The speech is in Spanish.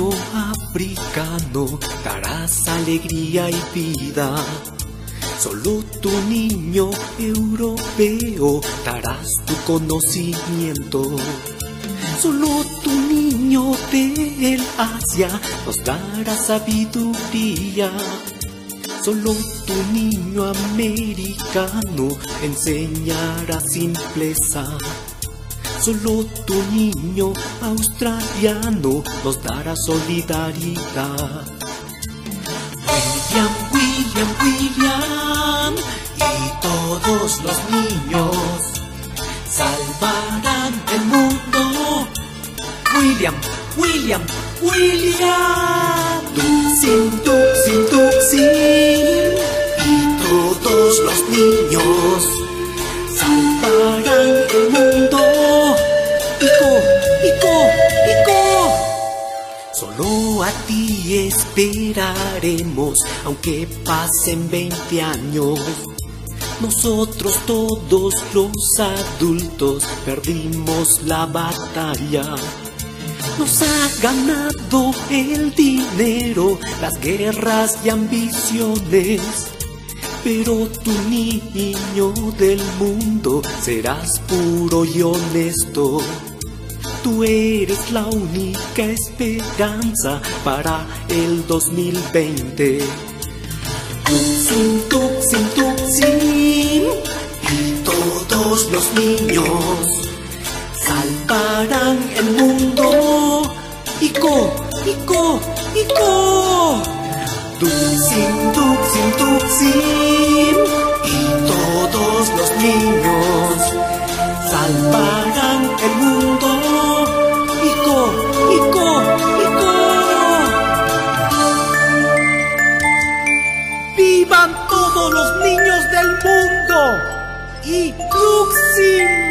niño africano darás alegría y vida. Solo tu niño europeo darás tu conocimiento. Solo tu niño del Asia nos dará sabiduría. Solo tu niño americano enseñará simpleza. Solo tu niño australiano nos dará solidaridad. William, William, William y todos los niños salvarán el mundo. William, William, William. Tuxin, Tuxin, Tuxin y todos los niños salvarán el mundo. Ico, Ico, Ico. Solo a ti esperaremos, aunque pasen 20 años. Nosotros todos los adultos perdimos la batalla. Nos ha ganado el dinero, las guerras y ambiciones. Pero tu niño del mundo serás puro y honesto. Tú eres la única esperanza para el 2020. Tuxin, Tuxin, Tuxin y todos los niños salvarán el mundo. Ico, Ico, Ico. Tuxin, Tuxin, Tuxin y todos los niños salvarán el mundo. Ico, Ico, Ico. ¡Vivan todos los niños del mundo! ¡Y Tuxin!